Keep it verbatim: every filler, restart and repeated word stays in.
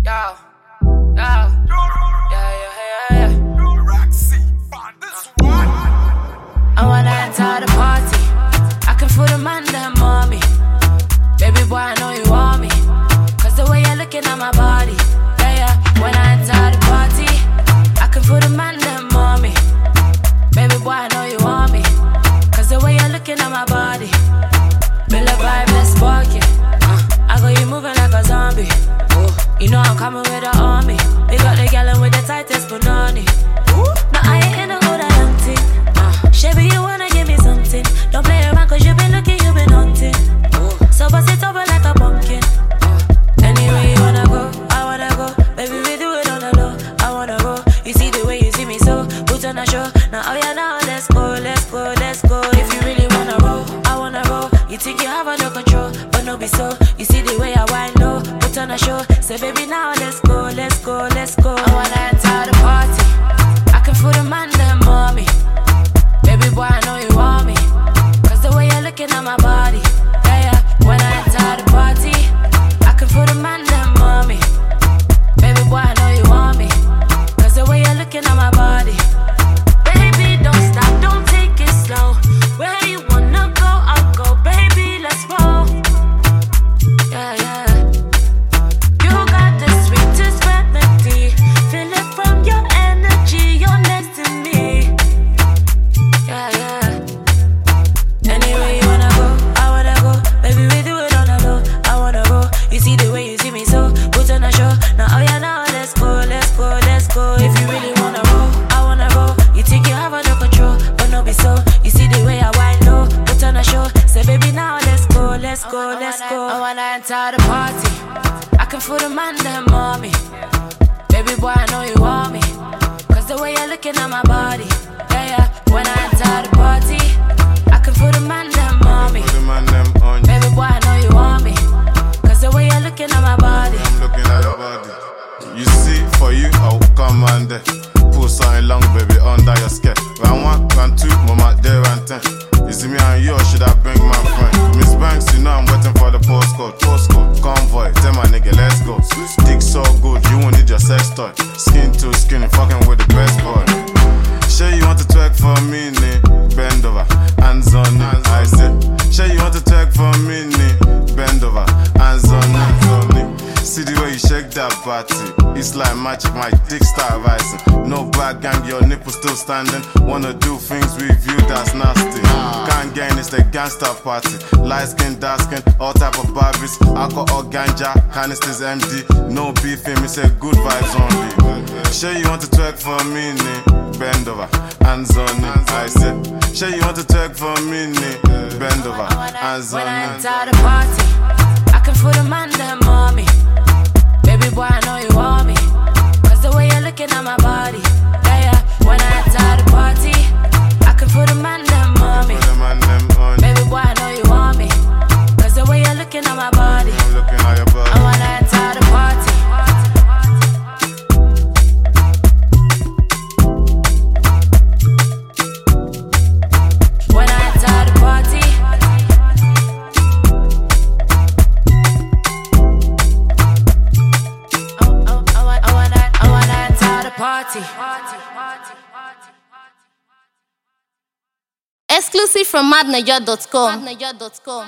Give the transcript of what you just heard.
Yo, yo, yeah, yeah, yeah, yeah. I wanna enter the party. I can feel the man them on me. Baby boy, I know you want me. Cause the way you're looking at my body. Yeah, yeah. When I enter the party, I can feel the man them on me. Baby boy, I know you want me. Cause the way you're looking at my body. Build a vibe, let's spark it. uh, I got you moving like a zombie. Ooh. You know I'm coming with the army. We got the gallon with the tightest banana. Now I ain't in the hood, I don't think. uh, Shabby, you wanna give me something. Don't play around cause you been looking, you been hunting. Ooh. So bust it over like a pumpkin. uh, Anyway you wanna go, I wanna go. Baby we do it on the low, I wanna go. You see the way you see me so, put on a show. Now oh yeah now let's go, let's go, let's go. If you really wanna roll, I wanna roll. You think you have no control, but no be so. You see the way I wind low, put on a show. Say baby now let's go, let's go, let's go. I wanna enter the party. I can feel the man them on me. Baby boy I know you want me. Cause the way you're looking at my body. Yeah, yeah. When I enter the party, I can feel the man them on me. Baby boy I know you want me. Cause the way you're looking at my body. Baby don't stop, don't take it slow. Where you wanna go, I'll go. Baby let's roll. Yeah, yeah. You got the sweetest remedy. Feel it from your energy, you're next to me. Yeah, yeah. Anyway you wanna go, I wanna go. Baby we do it on the low, I wanna go. You see the way you see me so, put on a show. Now oh yeah now let's go, let's go, let's go. If you really wanna roll, I wanna roll. You think you have no control, but no be so. You see the way I wind low, put on a show. Say baby now let's go, let's go, let's go. I wanna enter the party. I can feel the man them on me. Baby boy I know you want me. Cause the way you're looking at my body. Yeah, yeah. When I enter the party, I can feel the man them on me. Baby boy I know you want me. Cause the way you're looking at my body. I'm looking at your body. You see, for you I'll come and there. Pull something long baby under your skirt. Round one, round two, mama there and ten. You see me and you, or should I bring my friend? Miss Banks, you know I'm waiting for the postcode. Postcode, convoy, tell my nigga, let's go. Dick so good, you won't need your sex toy. Skin to skin, fucking with the best boy. Sure you want to twerk for me, nee? Bend over, hands on it, I said. Sure you want to twerk for me, nee? Bend over, hands on it. See the way you shake that body. It's like magic, my dick start rising. No bad gang, your nipple still standing. Wanna do things with you, that's nasty. Can't gain, it's the gangster party. Light skin, dark skin, all type of Barbies. Alcohol, ganja, canisters empty. No beefing, me say good vibes only. Sure you want to twerk for me, nee? Bend over, hands on it, I said. Sure you want to twerk for me, nee? Bend over, hands on it. When I enter the party, I can feel the man them on me. Baby boy I know you want me. Cause the way you're looking at my body. Yeah, yeah. When I enter the party, I can feel the man them on me. Baby boy I know you want me. Cause the way you're looking at my body. I'm looking at your body. I wanna enter the party. When I enter the party, party. Exclusive from madnaja dot com.